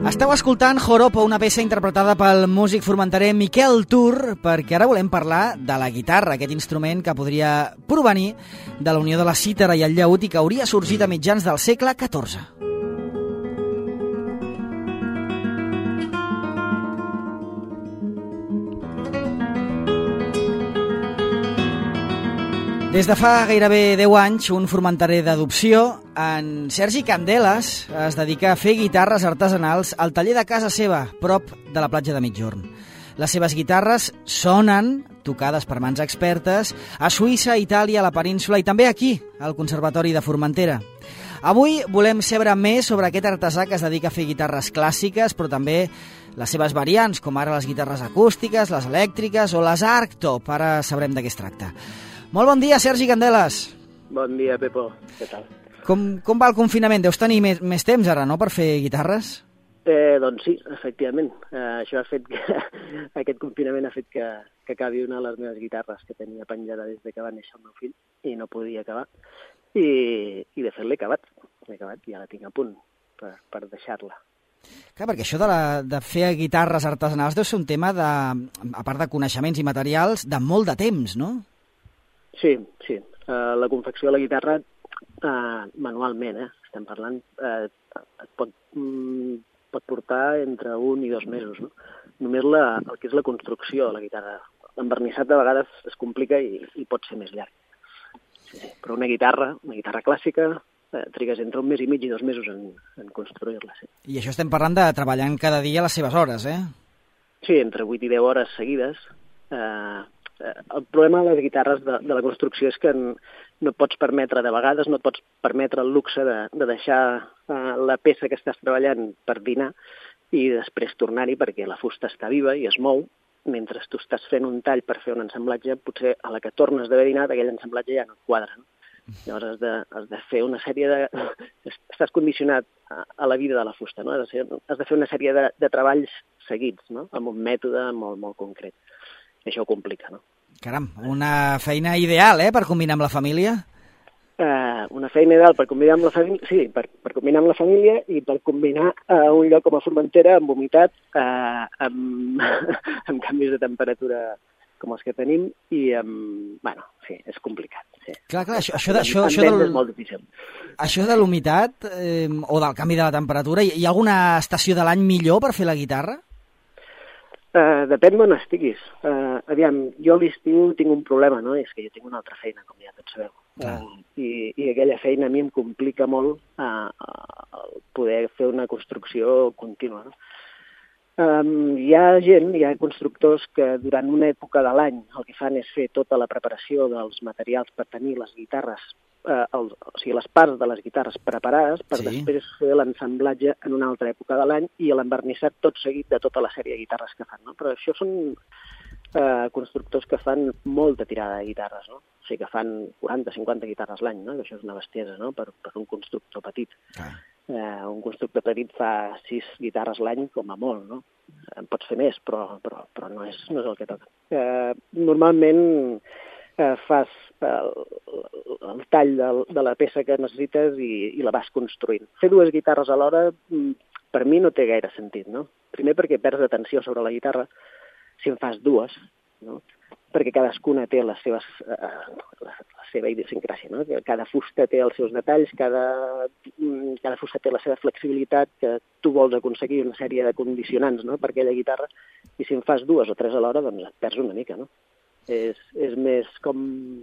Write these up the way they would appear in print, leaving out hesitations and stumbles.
Esteu escoltant Joropo, una peça interpretada pel músic formenterer Miquel Tur, perquè ara volem parlar de la guitarra, aquest instrument que podria provenir de la unió de la cítara i el llaüt i que hauria sorgit a mitjans del segle XIV. Des de fa gairebé 10 anys, un formenterer d'adopció, en Sergi Candeles, es dedica a fer guitarres artesanals al taller de casa seva, prop de la platja de Migjorn. Les seves guitarres sonen, tocades per mans expertes, a Suïssa, Itàlia, a la península i també aquí, al Conservatori de Formentera. Avui volem saber més sobre aquest artesà que es dedica a fer guitarres clàssiques, però també les seves variants, com ara les guitarres acústiques, les elèctriques o les Arctop. Ara sabrem de què es tracta. Molt bon dia, Sergi Candeles. Bon dia, Pepo. Què tal? Com va el confinament? Deus tenir més temps ara, no?, per fer guitarres? Doncs sí, efectivament. Això ha fet que aquest confinament ha fet que acabi una de les meves guitarres que tenia penjada des de que va néixer el meu fill i no podia acabar. I de fet l'he acabat. I ja la tinc a punt per deixar-la. Clar, perquè això de fer guitarres artesanals deu ser un tema, a part de coneixements i materials, de molt de temps, no? Sí. La confecció de la guitarra manualment, estem parlant, et pot portar entre 1 i 2 mesos, no? Només el que és la construcció de la guitarra. L'envernissat de vegades es complica i pot ser més llarg. Sí. Però una guitarra clàssica, trigues entre 1 mes i mig i 2 mesos en construir-la. Sí. I això estem parlant de treballant cada dia a les seves hores, eh? Sí, entre 8 i 10 hores seguides. El problema de les guitarres de la construcció és que no et pots permetre, de vegades no et pots permetre el luxe de deixar la peça que estàs treballant per dinar i després tornar-hi perquè la fusta està viva i es mou, mentre tu estàs fent un tall per fer un ensamblatge, potser a la que tornes d'haver dinat aquell ensamblatge ja no et quadra. No? Llavors has de fer una sèrie de... Estàs condicionat a la vida de la fusta, no? Has de fer una sèrie de treballs seguits, no? Amb un mètode molt, molt concret. I això ho complica, no? Caram, una feina ideal, per combinar amb la família? Una feina ideal per combinar amb la família, sí, per combinar amb la família i per combinar un lloc com a Formentera amb humitat, amb canvis de temperatura com els que tenim i bueno, sí, és complicat. Sí. Clar, això és molt difícil. Això de l'humitat o del canvi de la temperatura, hi ha alguna estació de l'any millor per fer la guitarra? Depèn d'on estiguis. Aviam, jo a l'estiu tinc un problema, no? És que jo tinc una altra feina, com ja tots sabeu. I aquella feina a mi em complica molt poder fer una construcció contínua, no? Hi ha constructors que durant una època de l'any el que fan és fer tota la preparació dels materials per tenir les guitarres, o sigui, les parts de les guitarres preparades per després fer l'ensamblatge en una altra època de l'any i l'envernissat tot seguit de tota la sèrie de guitarres que fan, no? Però això són constructors que fan molta tirada de guitarres, no? O sigui, que fan 40-50 guitarres l'any, no? Això és una bestiesa, no? Per un constructor petit. Un constructor petit fa 6 guitarres l'any com a molt, no? En pots fer més, però no és el que toca. Normalment fas el tall de la peça que necessites i la vas construint. Fer 2 guitarres alhora per mi no té gaire sentit, no? Primer perquè perds atenció sobre la guitarra si en fas 2, no? Perquè cadascuna té la seva idiosincràsia, no? Cada fusta té els seus detalls, cada fusta té la seva flexibilitat, que tu vols aconseguir una sèrie de condicionants, no?, per aquella guitarra, i si en fas 2 o 3 alhora, doncs et perds una mica, no? És més com...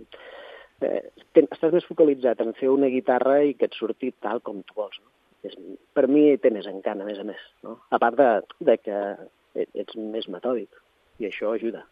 estàs més focalitzat en fer una guitarra i que et surti tal com tu vols, no? Per mi té més encant, a més, no? A part de que ets més metòdic, i això ajuda.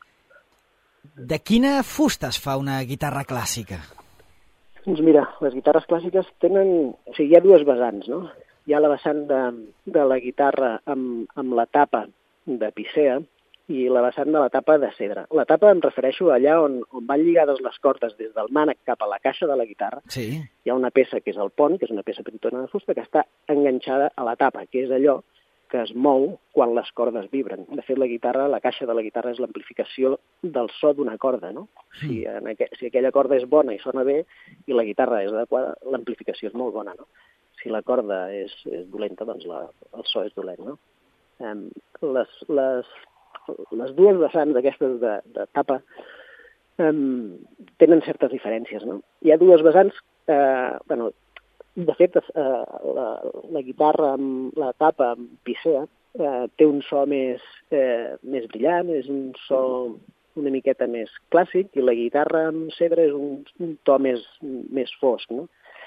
De quina fusta es fa una guitarra clàssica? Doncs mira, les guitarres clàssiques tenen... O sigui, hi ha 2 vessants, no? Hi ha la vessant de la guitarra amb la tapa de picea i la vessant de la tapa de cedre. La tapa em refereixo allà on van lligades les cordes des del mànec cap a la caixa de la guitarra. Sí. Hi ha una peça que és el pont, que és una peça petitona de fusta, que està enganxada a la tapa, que és allò que es mou quan les cordes vibren. De fet, la caixa de la guitarra és l'amplificació del so d'una corda, no? Si aquella corda és bona i sona bé i la guitarra és adequada, l'amplificació és molt bona, no? si la corda és dolenta, doncs el so és dolent, no? Les dues vessants d'aquestes de tapa tenen certes diferències, no? Hi ha dues vessants, de fet, la guitarra amb la tapa amb picea té un so més brillant, és un so una miqueta més clàssic, i la guitarra amb cedre és un to més fosc, no?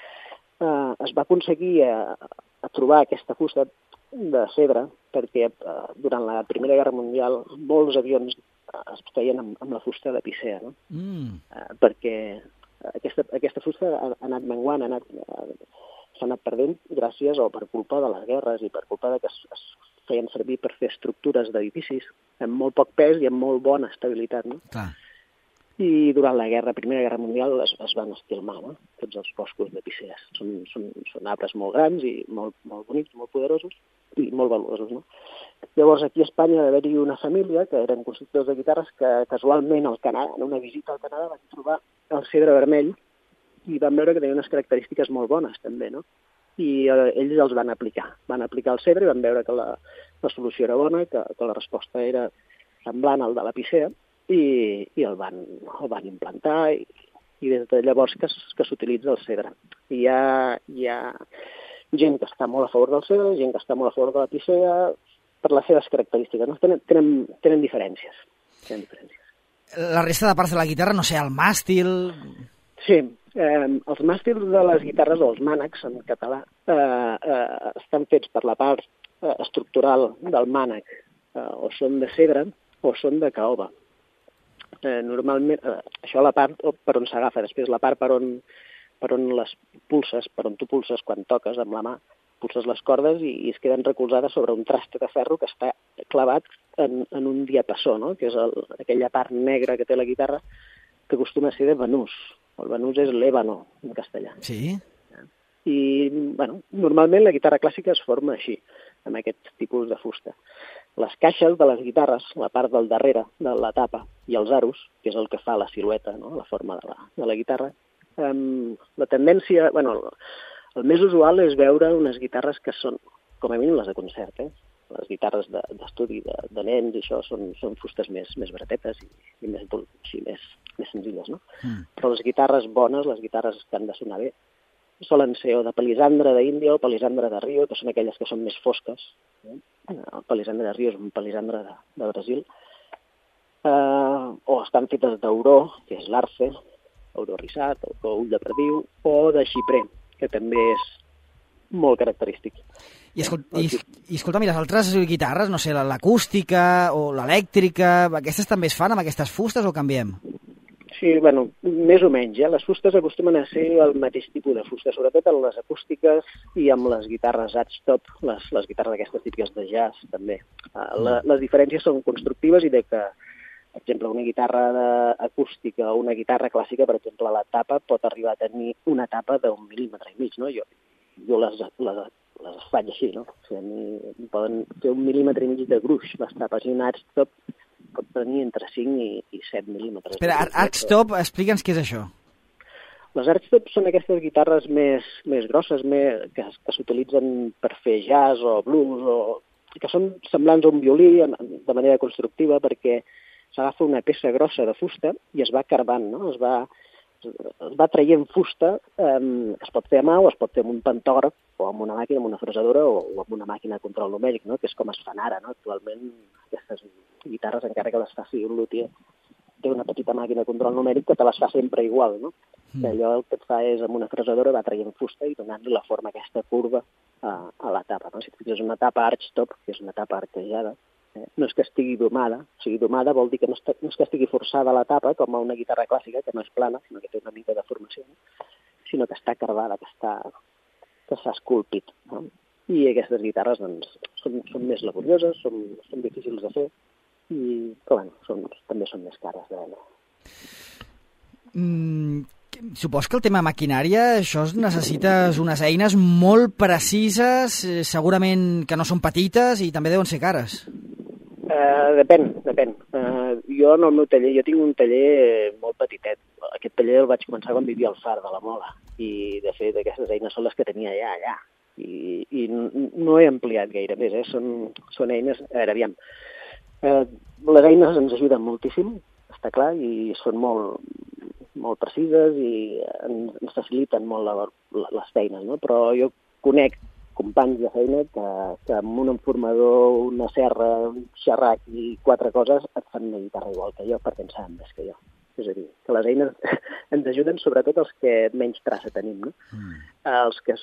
Es va aconseguir a trobar aquesta fusta de cedre perquè durant la Primera Guerra Mundial molts avions es feien amb la fusta de picea, no? Perquè aquesta fusta ha anat menguant, s'ha anat perdent gràcies o per culpa de les guerres i per culpa de que es feien servir per fer estructures d'edificis amb molt poc pes i amb molt bona estabilitat, no? Clar. I durant la Primera Guerra Mundial es van esquilmar, no? Tots els boscos de picees. Són arbres molt grans i molt bonics, molt poderosos i molt valuosos, no? Llavors, aquí a Espanya va haver-hi una família que eren constructors de guitarres que casualment al Canadà, en una visita al Canadà, van trobar el cedre vermell i van veure que tenia unes característiques molt bones, també, no? I ells els van aplicar. Van aplicar el cedre i van veure que la solució era bona, que la resposta era semblant al de la picea, i el van implantar, i des de llavors que s'utilitza el cedre. Hi ha gent que està molt a favor del cedre, gent que està molt a favor de la picea, per les seves característiques, no? Tenen diferències. La resta de parts de la guitarra, no sé, el màstil... Sí, els màstils de les guitarres, o els mànecs en català, estan fets per la part estructural del mànec, o són de cedre o són de caoba. Normalment, això la part per on s'agafa, després la part per on les pulses, per on tu pulses quan toques amb la mà, pulses les cordes i es queden recolzades sobre un traste de ferro que està clavat en un diapasó, no? Que és aquella part negra que té la guitarra, que acostuma a ser de banús. El banús és l'ébano, en castellà. Sí. I, normalment la guitarra clàssica es forma així, amb aquest tipus de fusta. Les caixes de les guitarres, la part del darrere de la tapa i els aros, que és el que fa la silueta, no? La forma de la guitarra, la tendència... el més usual és veure unes guitarres que són, com a mínim les de concert, les guitarres d'estudi de nens i això són fustes més baratetes i més senzilles, no? Però les guitarres bones, les guitarres que han de sonar bé, solen ser o de palisandre d'Índia o palisandre de Rio, que són aquelles que són més fosques. El palisandre de Rio és un palisandre de Brasil. O estan fetes d'auró, que és l'arce, auró rissat, o ull de perdiu, o de xiprer, que també és molt característic. I escolta, mira, les altres guitarres, no sé, l'acústica o l'elèctrica, aquestes també es fan amb aquestes fustes o canviem? Sí, més o menys. Les fustes acostumen a ser el mateix tipus de fusta, sobretot en les acústiques i amb les guitarres archtop, les guitarres aquestes típiques de jazz, també. Les diferències són constructives i de que, per exemple, una guitarra acústica o una guitarra clàssica, per exemple, la tapa pot arribar a tenir una tapa d'1,5 mil·límetres, no? Jo les faig així, no? O sigui, poden fer 1,5 mil·límetres de gruix, les tapes, i una archtop pot tenir entre 5 i 7 mil·límetres. Espera, archtop, explica'ns què és això. Les archtop són aquestes guitarres més grosses, que s'utilitzen per fer jazz o blues, que són semblants a un violí de manera constructiva, perquè s'agafa una peça grossa de fusta i es va carbant, no? Es va traient fusta, es pot fer a mà o es pot fer amb un pantògraf o amb una màquina, amb una fresadora o amb una màquina de control numèric, no? Que és com es fan ara, no? Actualment aquestes guitarres, encara que les faci un luthier, té una petita màquina de control numèric que te les fa sempre igual, no? Que allò el que et fa és amb una fresadora va traient fusta i donant-li la forma aquesta curva a la tapa, no? Si et fixes una tapa archtop, que és una tapa arquejada, no és que estigui domada, o sigui, domada vol dir que no és que estigui forçada la tapa com a una guitarra clàssica, que no és plana, sinó que té una mica de formació, sinó que està carbada, que s'ha esculpit, no? I aquestes guitarres doncs, són més laborioses, són difícils de fer, però també són més cares de vendre. Supos que el tema maquinària, això necessites unes eines molt precises, segurament que no són petites i també deuen ser cares. Depèn. Jo en el meu taller, jo tinc un taller molt petitet. Aquest taller el vaig començar quan vivia al Far de la Mola i de fet aquestes eines són les que tenia allà. i no he ampliat gaire més, són eines... A veure, aviam, les eines ens ajuden moltíssim, està clar, i són molt precises i ens faciliten molt les feines, no? Però jo conec companys de feina que amb un enformador, una serra, un xerrac i 4 coses et fan una guitarra igual que jo perquè en saben més que jo. És a dir, que les eines ens ajuden sobretot els que menys traça tenim, no? Els que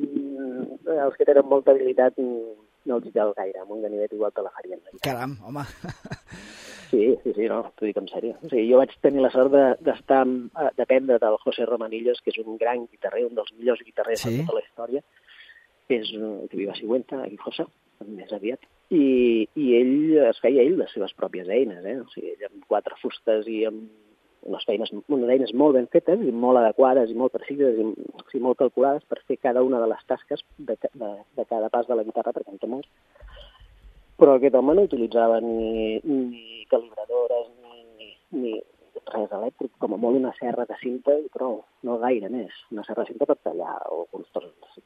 tenen molta habilitat no els hi cal gaire, amb un ganivet igual te la farien. Caram, home. Sí, no, t'ho dic en sèrio. O sigui, jo vaig tenir la sort d'aprendre del José Romanillos, que és un gran guitarrer, un dels millors guitarrers de tota la història, que viu a Sigüenza, aquí a Fossa, més aviat, i ell es feia les seves pròpies eines, O sigui, ell amb 4 fustes i amb unes eines molt ben fetes i molt adequades i molt precises i molt calculades per fer cada una de les tasques de cada pas de la guitarra, perquè en té molts. Però aquest home no utilitzava ni calibradores ni res elèctric, com a molt una serra de cinta, però no gaire més. Una serra de cinta per tallar o alguns trossos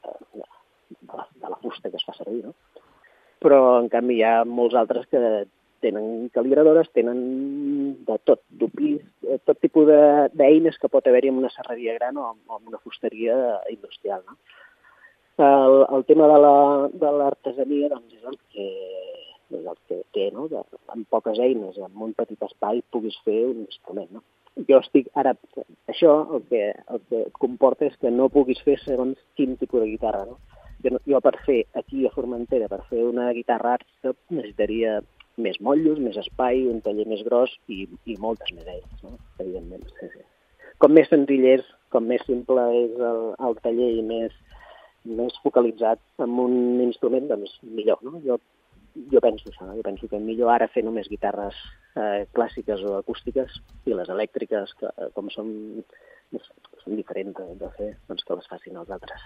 de la fusta que es fa servir, no? Però, en canvi, hi ha molts altres que tenen calibradores, tenen de tot, duplis, tot tipus d'eines que pot haver-hi en una serreria gran o en una fusteria industrial, no? El tema de l'artesania doncs, és el que té, no? Amb poques eines, amb un petit espai, puguis fer un instrument, no? Jo estic ara... Això el que comporta és que no puguis fer segons quin tipus de guitarra, no? Jo per fer aquí a Formentera, per fer una guitarra art, necessitaria més motllos, més espai, un taller més gros i moltes més eines, no? Evidentment, sí. Com més senzill és, com més simple és el taller i més focalitzat en un instrument, doncs millor, no? Jo penso això, jo penso que millor ara fer només guitarres clàssiques o acústiques i les elèctriques, que com són diferents de fer, doncs que les facin els altres.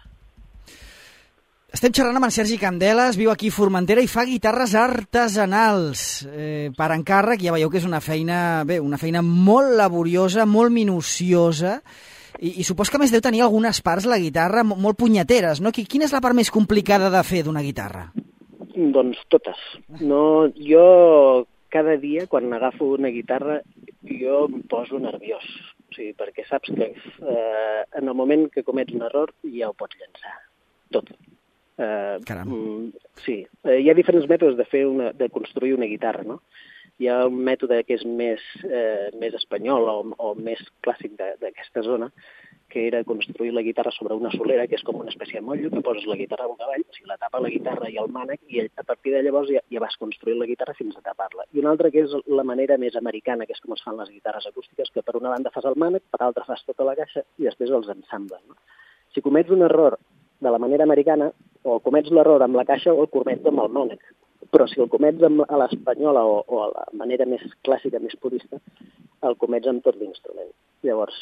Estem xerrant amb en Sergi Candeles, viu aquí a Formentera i fa guitarres artesanals per encàrrec. Ja veieu que és una feina molt laboriosa, molt minuciosa, i supos que a més deu tenir algunes parts la guitarra molt punyeteres, no? Quina és la part més complicada de fer d'una guitarra? Doncs totes. No, jo cada dia, quan agafo una guitarra, jo em poso nerviós. O sigui, perquè saps que en el moment que comets un error ja ho pots llançar. Tot. Caram. Sí, hi ha diferents mètodes de construir una guitarra, no? Hi ha un mètode que és més espanyol o més clàssic d'aquesta zona, que era construir la guitarra sobre una solera, que és com una espècie de motllo, que poses la guitarra boca avall, o sigui, la tapa la guitarra i el mànec, i a partir de llavors ja vas construir la guitarra fins a tapar-la. I una altra que és la manera més americana, que és com es fan les guitarres acústiques, que per una banda fas el mànec, per l'altra fas tota la caixa i després els ensambles, no? Si comets un error de la manera americana, o comets l'error amb la caixa o el comets amb el mànec. Però si el comets a l'espanyola o a la manera més clàssica, més purista, el comets amb tot l'instrument. Llavors,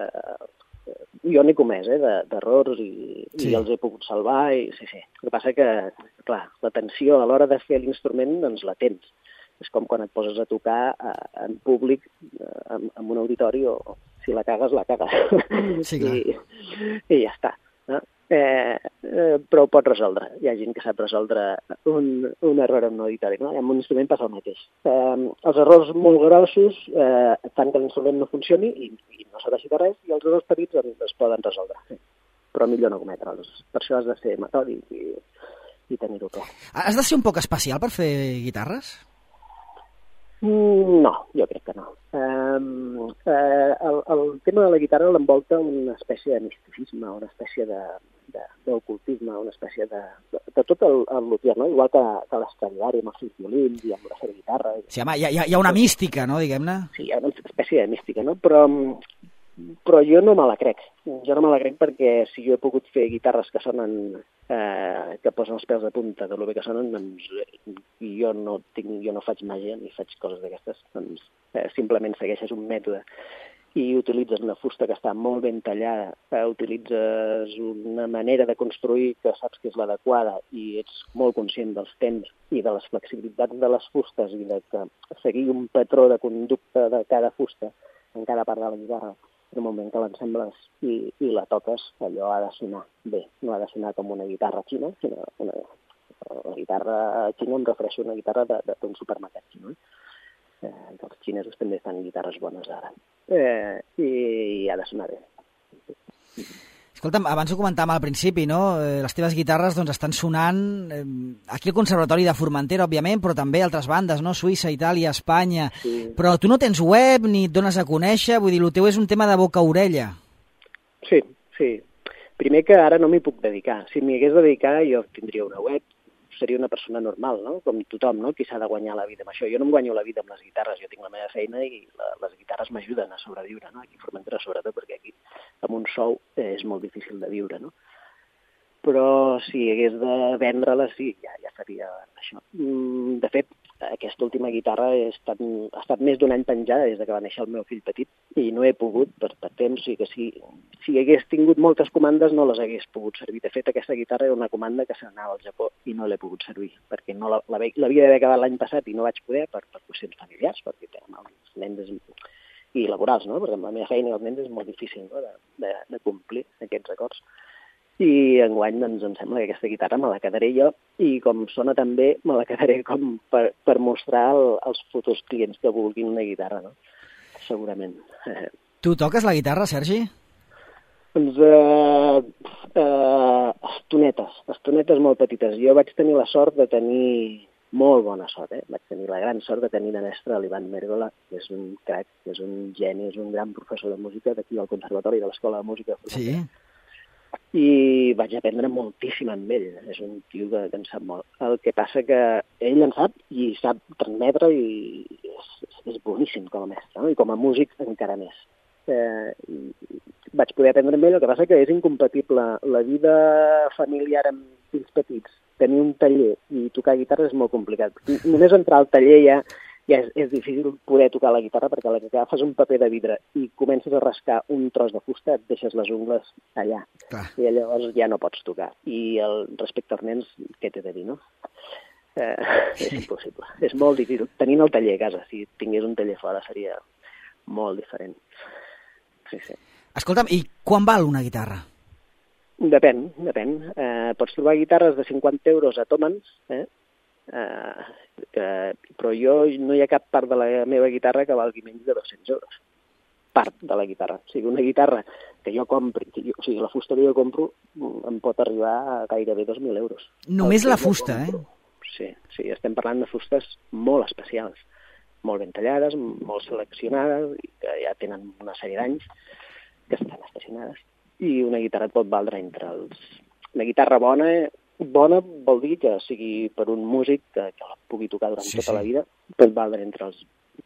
jo n'he comès d'errors i els he pogut salvar. Sí. El que passa que, clar, la tensió a l'hora de fer l'instrument, doncs la tens. És com quan et poses a tocar en públic, en un auditori, o si la cagues, la cagues. Sí, clar. I ja està. Però ho pot resoldre. Hi ha gent que sap resoldre un error en un auditori, no? Amb un instrument passa el mateix. Els errors molt grossos fan que l'instrument no funcioni i no serveixi de res, i els errors petits es poden resoldre. Però millor no cometre'ls. Per això has de ser metòdic i tenir-ho clar. Has de ser un poc especial per fer guitarres? No, jo crec que no. El tema de la guitarra l'envolta una espècie de misticisme, una espècie d'ocultisme, una espècie de tot el luthier, no? Igual que l'Stradivari amb els seus violins i amb la seva guitarra. Sí, home, hi ha una mística, no, diguem-ne? Sí, hi ha una espècie de mística, no? Però jo no me la crec. Jo no me la crec perquè si jo he pogut fer guitarres que sonen, que posen els pèls de punta de lo bé que sonen, doncs jo no faig màgia ni faig coses d'aquestes, doncs simplement segueixes un mètode i utilitzes una fusta que està molt ben tallada, utilitzes una manera de construir que saps que és l'adequada i ets molt conscient dels temps i de les flexibilitats de les fustes i de que seguir un patró de conducta de cada fusta en cada part de la guitarra en el moment que l'ensembles i la toques, allò ha de sonar bé. No ha de sonar com una guitarra xina, sinó la guitarra xina em refereixo a una guitarra d'un supermercat xino. Els xinesos també fan guitarres bones ara. I ha de sonar bé. Escolta'm, abans ho comentàvem al principi, no? Les teves guitarres doncs, estan sonant aquí al Conservatori de Formentera, òbviament, però també altres bandes, no? Suïssa, Itàlia, Espanya... Sí. Però tu no tens web ni et dones a conèixer, vull dir, el teu és un tema de boca a orella. Sí. Primer que ara no m'hi puc dedicar. Si m'hi hagués de dedicar jo tindria una web, seria una persona normal, no? Com tothom, no? Qui s'ha de guanyar la vida amb això. Jo no em guanyo la vida amb les guitarres, jo tinc la meva feina i les guitarres m'ajuden a sobreviure, no? Aquí a Formentera sobretot, perquè aquí amb un sou és molt difícil de viure, no? Però si hagués de vendre-les, sí, ja faria això. De fet, aquesta última guitarra ha estat més d'un any penjada des que va néixer el meu fill petit i no he pogut per temps, i que si hagués tingut moltes comandes no les hagués pogut servir. De fet, aquesta guitarra era una comanda que se n'anava al Japó i no l'he pogut servir, perquè no l'havia d'haver acabat l'any passat i no vaig poder per qüestions familiars, perquè els nens i laborals, no? Perquè amb la meva feina i els nens és molt difícil, no? de complir aquests acords. I enguany doncs, em sembla que aquesta guitarra me la quedaré jo i com sona tan bé me la quedaré com per mostrar als futurs clients que vulguin una guitarra, no? Segurament. Tu toques la guitarra, Sergi? Doncs estonetes molt petites. Jo vaig tenir la sort de tenir molt bona sort, Vaig tenir la gran sort de tenir de mestre l'Ivan Mérgola, que és un crac, que és un geni, és un gran professor de música d'aquí al Conservatori de l'Escola de Música. Sí. I vaig aprendre moltíssim amb ell. És un tio que en sap molt. El que passa que ell en sap i sap transmetre i és boníssim com a mestre, no? I com a músic encara més. Vaig poder aprendre amb ell, el que passa que és incompatible la vida familiar amb fills petits. Tenir un taller i tocar guitarra és molt complicat. Només entrar al taller ja és difícil poder tocar la guitarra perquè a la que agafes un paper de vidre i comences a rascar un tros de fusta et deixes les ungles allà. Clar. I llavors ja no pots tocar. I respecte als nens, què t'he de dir, no? És impossible. És molt difícil. Tenint el taller a casa, si tingués un taller fora seria molt diferent. Sí. Escolta'm, i quan val una guitarra? Depèn. Pots trobar guitarres de 50 euros a Tomans, però no hi ha cap part de la meva guitarra que valgui menys de 200 euros. Part de la guitarra. O sigui, una guitarra que jo compri, la fusta que jo compro em pot arribar a gairebé 2.000 euros. Només la fusta, Sí, estem parlant de fustes molt especials, molt ben tallades, molt seleccionades, i que ja tenen una sèrie d'anys que estan estacionades. I una guitarra et pot valdre una guitarra bona vol dir que sigui per un músic que la pugui tocar durant tota la vida, pot valdre entre els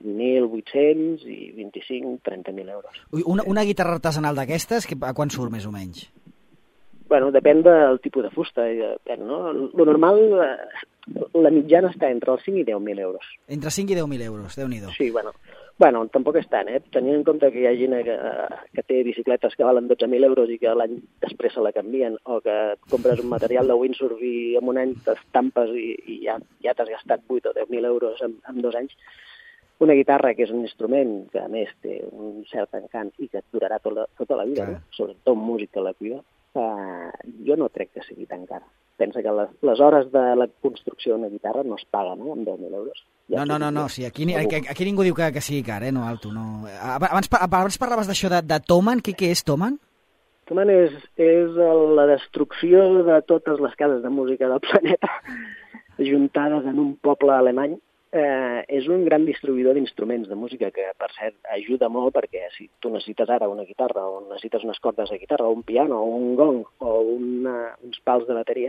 1.800 i 25-30.000 euros. Una guitarra artesanal d'aquestes, a quan surt més o menys? Bueno, depèn del tipus de fusta. No? Lo normal, la mitjana està entre els 5 i 10.000 euros. Entre 5 i 10.000 euros, Déu-n'hi-do. Sí, bueno, tampoc és tant, tenint en compte que hi ha gent que té bicicletes que valen 12.000 euros i que l'any després se la canvien, o que compres un material de windsurf i en un any t'estampes i ja t'has gastat 8 o 10.000 euros en 2 anys. Una guitarra, que és un instrument que a més té un cert encant i que et durarà tota la vida, no? Sobretot un músic que la cuida, jo no crec que sigui tan cara. Pensa que les hores de la construcció d'una guitarra no es paguen amb 10.000 euros. No, sí, aquí ningú diu que sigui car, no, Alto. No. Abans parlaves d'això de Thomann, què és Thomann? Thomann és la destrucció de totes les cases de música del planeta juntades en un poble alemany. És un gran distribuïdor d'instruments de música que, per cert, ajuda molt perquè si tu necessites ara una guitarra o necessites unes cordes de guitarra o un piano o un gong o uns pals de bateria,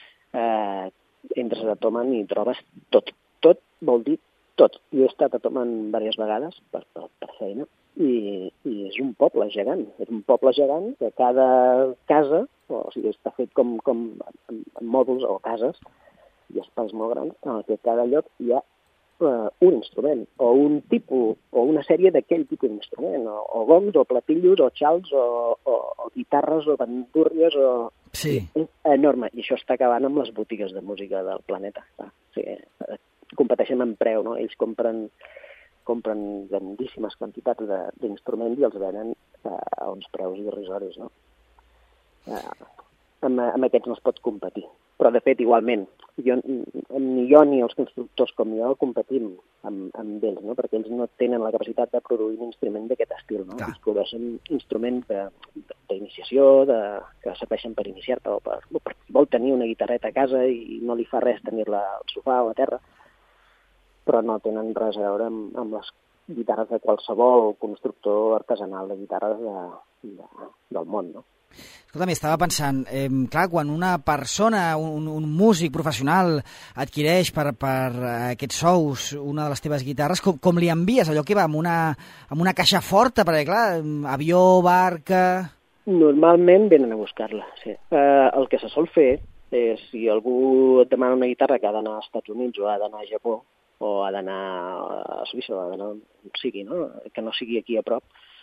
entres a Thomann i trobes tot. Tot vol dir tot. Jo he estat a Thomann diverses vegades per feina i és un poble gegant. És un poble gegant que cada casa, o sigui, està fet com en mòduls o cases i espais molt grans, en què cada lloc hi ha un instrument, o un tipus, o una sèrie d'aquell tipus d'instrument, o gongs, o platillos, o xals, o guitarres, o bandúrries, Sí. És enorme, i això està acabant amb les botigues de música del planeta. O sigui, competeixen en preu, no? Ells compren compren grandíssimes quantitats d'instruments i els venen a uns preus irrisoris, no? Amb aquests no es pot competir. Però, de fet, igualment, ni jo ni els constructors com jo competim amb ells, no? Perquè ells no tenen la capacitat de produir un instrument d'aquest estil, no? Ells produeixen instruments d'iniciació, que serveixen per iniciar-te o per vol tenir una guitarreta a casa i no li fa res tenir-la al sofà o a terra, però no tenen res a veure amb les guitarres de qualsevol constructor artesanal de guitarres del món, no? Escolta, estava pensant, clar, quan una persona, un músic professional adquireix per aquests sous una de les teves guitarres, com li envies allò que va amb una caixa forta? Perquè, clar, avió, barca... Normalment venen a buscar-la, sí. El que se sol fer és, si algú et demana una guitarra que ha d'anar als Estats Units o ha d'anar a Japó o ha d'anar a Suïssa o ha d'anar on sigui, no? Que no sigui aquí a prop,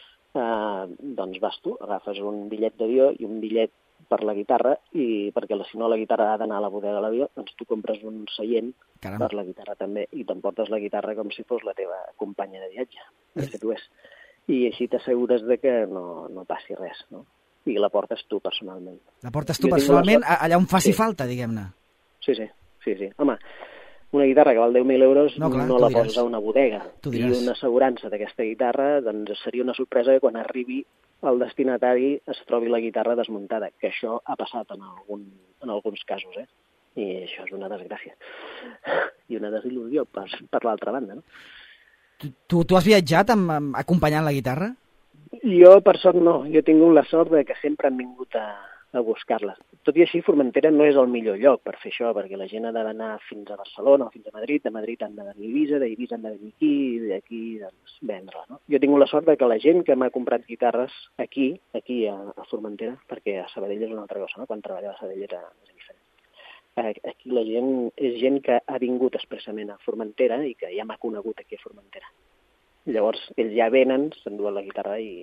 doncs vas tu, agafes un bitllet d'avió i un bitllet per la guitarra, i perquè si no la guitarra ha d'anar a la bodega de l'avió, doncs tu compres un seient per la guitarra també, i t'emportes la guitarra com si fos la teva companya de viatge, perquè tu és. I així t'assegures de que no passi res, no? I la portes tu personalment. La portes tu personalment allà on faci falta, diguem-ne. Sí. Home, una guitarra que val 10.000 euros no la poses a una bodega. I una assegurança d'aquesta guitarra doncs seria una sorpresa que quan arribi el destinatari es trobi la guitarra desmuntada, que això ha passat en alguns casos, i això és una desgràcia. I una desil·lusió per l'altra banda, no? Tu has viatjat acompanyant la guitarra? Jo, per sort, no. Jo he tingut la sort de que sempre han vingut a buscar-les. Tot i així, Formentera no és el millor lloc per fer això, perquè la gent ha d'anar fins a Barcelona o fins a Madrid, de Madrid han de venir a Eivissa, d'Eivissa han de venir aquí, i d'aquí doncs, vendre-la, no? Jo he tingut la sort de que la gent que m'ha comprat guitarres aquí a Formentera, perquè a Sabadell és una altra cosa, no? Quan treballava a Sabadell era diferent. Aquí la gent és gent que ha vingut expressament a Formentera i que ja m'ha conegut aquí a Formentera. Llavors, ells ja venen, s'enduen la guitarra i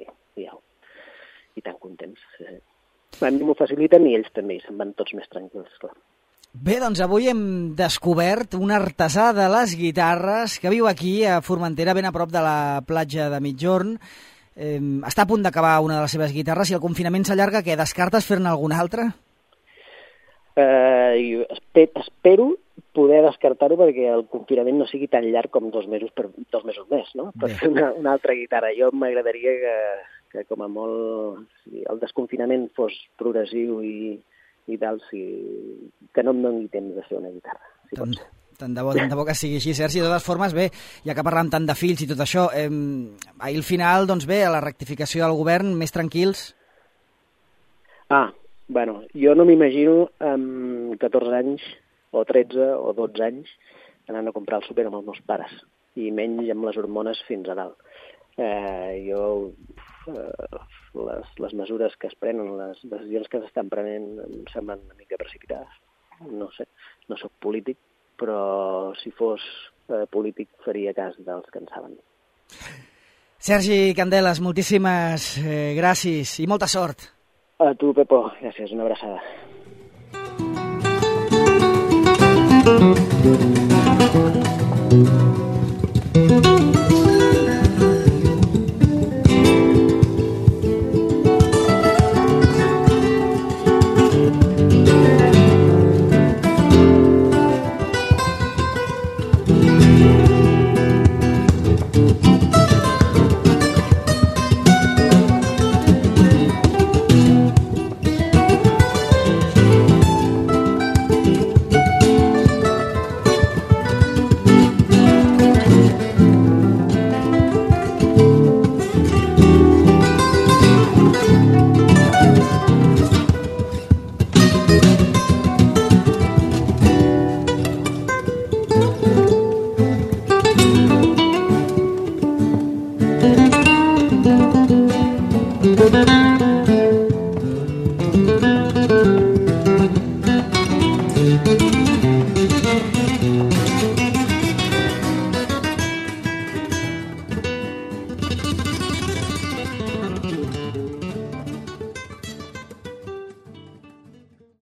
tan contents. A mi m'ho faciliten i ells també, se'n van tots més tranquils, clar. Bé, doncs avui hem descobert un artesà de les guitarres que viu aquí a Formentera, ben a prop de la platja de Migjorn. Està a punt d'acabar una de les seves guitarres. Si el confinament s'allarga, què, descartes fer-ne alguna altra? Espero poder descartar-ho perquè el confinament no sigui tan llarg com 2 mesos més, no? Per fer una altra guitarra. Jo m'agradaria que com a molt el desconfinament fos progressiu i tal, que no em doni temps de fer una guitarra. Tant de bo que sigui així, Sergi. De totes formes, bé, ja que parlàvem tant de fills i tot això, ahir al final, doncs bé, a la rectificació del govern, més tranquils? Bueno, jo no m'imagino amb 14 anys o 13 o 12 anys anant a comprar el súper amb els meus pares, i menys amb les hormones fins a dalt. Les mesures que es prenen, les decisions que s'estan prenent em semblen una mica precipitades. No sé, no soc polític, però si fos polític faria cas dels que en saben. Sergi Candeles, moltíssimes gràcies i molta sort. A tu, Pepo, gràcies, una abraçada.